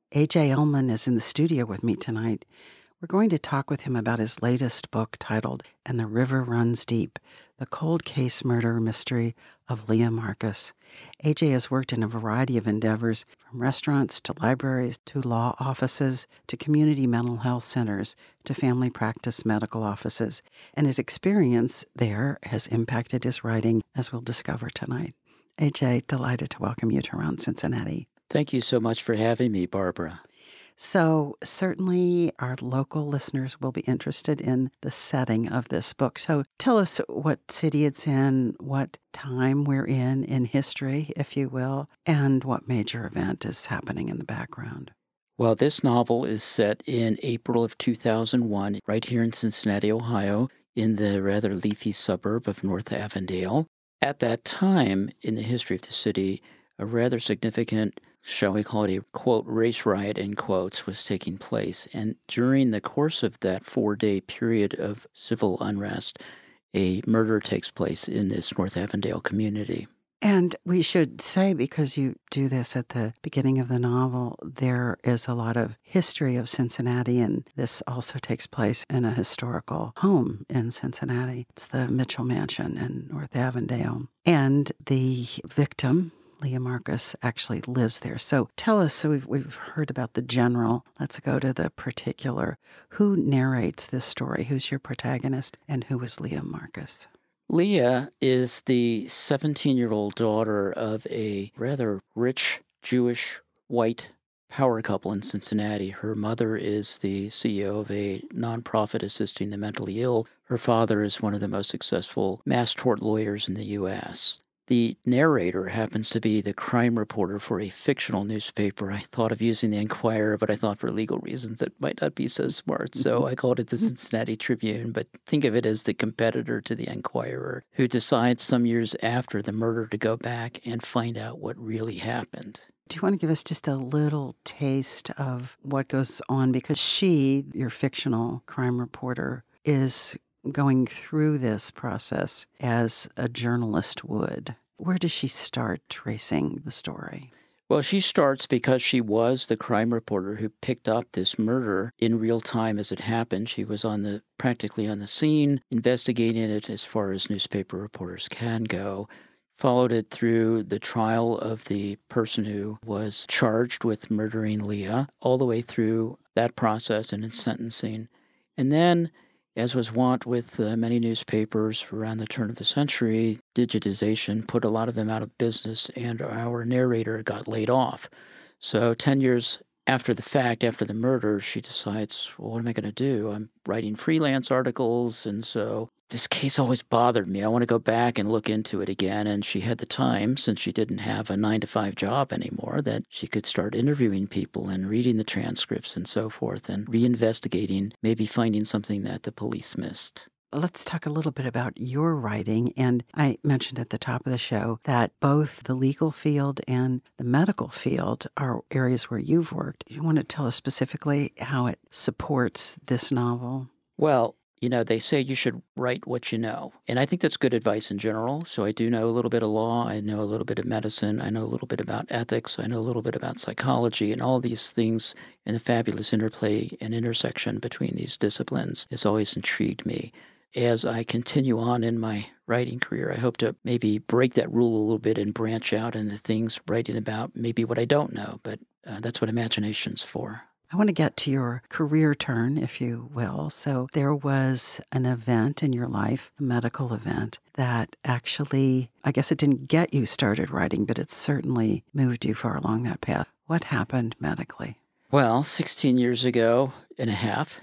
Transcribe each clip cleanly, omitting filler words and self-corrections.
A.J. Ullman is in the studio with me tonight. We're going to talk with him about his latest book titled And the River Runs Deep, the cold case murder mystery of Leah Marcus. A.J. has worked in a variety of endeavors, from restaurants to libraries to law offices to community mental health centers to family practice medical offices, and his experience there has impacted his writing, as we'll discover tonight. A.J., delighted to welcome you to Around Cincinnati. Thank you so much for having me, Barbara. So certainly our local listeners will be interested in the setting of this book. So tell us what city it's in, what time we're in history, if you will, and what major event is happening in the background. Well, this novel is set in April of 2001, right here in Cincinnati, Ohio, in the rather leafy suburb of North Avondale. At that time in the history of the city, a rather significant, shall we call it a, quote, race riot, in quotes, was taking place. And during the course of that 4-day period of civil unrest, a murder takes place in this North Avondale community. And we should say, because you do this at the beginning of the novel, there is a lot of history of Cincinnati, and this also takes place in a historical home in Cincinnati. It's the Mitchell Mansion in North Avondale. And the victim, Leah Marcus, actually lives there. So tell us, so we've heard about the general. Let's go to the particular. Who narrates this story? Who's your protagonist, and who is Leah Marcus? Leah is the 17-year-old daughter of a rather rich Jewish white power couple in Cincinnati. Her mother is the CEO of a nonprofit assisting the mentally ill. Her father is one of the most successful mass tort lawyers in the U.S. The narrator happens to be the crime reporter for a fictional newspaper. I thought of using the Enquirer, but I thought for legal reasons it might not be so smart. So I called it the Cincinnati Tribune, but think of it as the competitor to the Enquirer, who decides some years after the murder to go back and find out what really happened. Do you want to give us just a little taste of what goes on? Because she, your fictional crime reporter, is going through this process as a journalist would. Where does she start tracing the story? Well, she starts because she was the crime reporter who picked up this murder in real time as it happened. She was practically on the scene, investigating it as far as newspaper reporters can go. Followed it through the trial of the person who was charged with murdering Leah, all the way through that process and in sentencing. And then, as was wont with many newspapers around the turn of the century, digitization put a lot of them out of business, and our narrator got laid off. So 10 years after the fact, after the murder, she decides, well, what am I going to do? I'm writing freelance articles, and so this case always bothered me. I want to go back and look into it again. And she had the time, since she didn't have a 9-to-5 job anymore, that she could start interviewing people and reading the transcripts and so forth and reinvestigating, maybe finding something that the police missed. Let's talk a little bit about your writing. And I mentioned at the top of the show that both the legal field and the medical field are areas where you've worked. You want to tell us specifically how it supports this novel? Well, they say you should write what you know. And I think that's good advice in general. So I do know a little bit of law. I know a little bit of medicine. I know a little bit about ethics. I know a little bit about psychology. And all these things and the fabulous interplay and intersection between these disciplines has always intrigued me. As I continue on in my writing career, I hope to maybe break that rule a little bit and branch out into things writing about maybe what I don't know. But that's what imagination's for. I want to get to your career turn, if you will. So there was an event in your life, a medical event, that actually, I guess it didn't get you started writing, but it certainly moved you far along that path. What happened medically? Well, 16 and a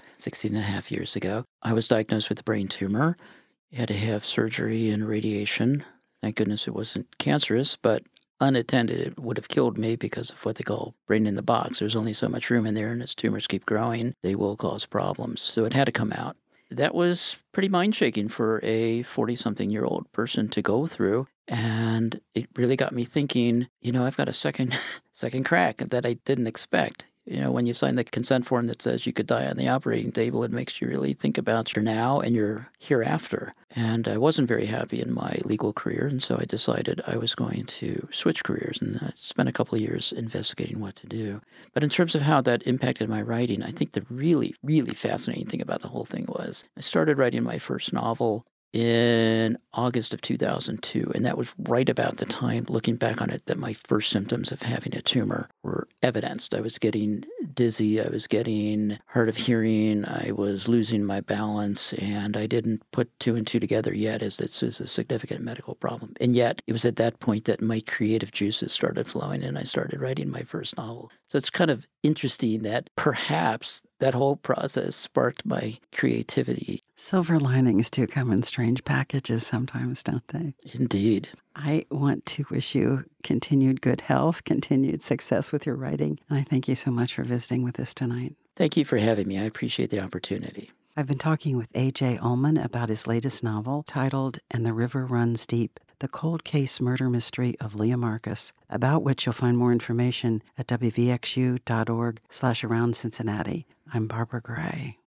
half years ago, I was diagnosed with a brain tumor. I had to have surgery and radiation. Thank goodness it wasn't cancerous, but unattended, it would have killed me because of what they call brain in the box. There's only so much room in there, and as tumors keep growing, they will cause problems. So it had to come out. That was pretty mind-shaking for a 40-something-year-old person to go through, and it really got me thinking, I've got a second crack that I didn't expect. When you sign the consent form that says you could die on the operating table, it makes you really think about your now and your hereafter. And I wasn't very happy in my legal career, and so I decided I was going to switch careers, and I spent a couple of years investigating what to do. But in terms of how that impacted my writing, I think the really, really fascinating thing about the whole thing was I started writing my first novel in August of 2002, and that was right about the time, looking back on it, that my first symptoms of having a tumor were evidenced. I was getting dizzy, I was getting hard of hearing, I was losing my balance, and I didn't put two and two together yet as this is a significant medical problem. And yet, it was at that point that my creative juices started flowing, and I started writing my first novel. So it's kind of interesting that perhaps that whole process sparked my creativity. Silver linings do come in strange packages sometimes, don't they? Indeed. I want to wish you continued good health, continued success with your writing, and I thank you so much for visiting with us tonight. Thank you for having me. I appreciate the opportunity. I've been talking with A.J. Ullman about his latest novel titled And the River Runs Deep, the cold case murder mystery of Leah Marcus, about which you'll find more information at wvxu.org/around Cincinnati. I'm Barbara Gray.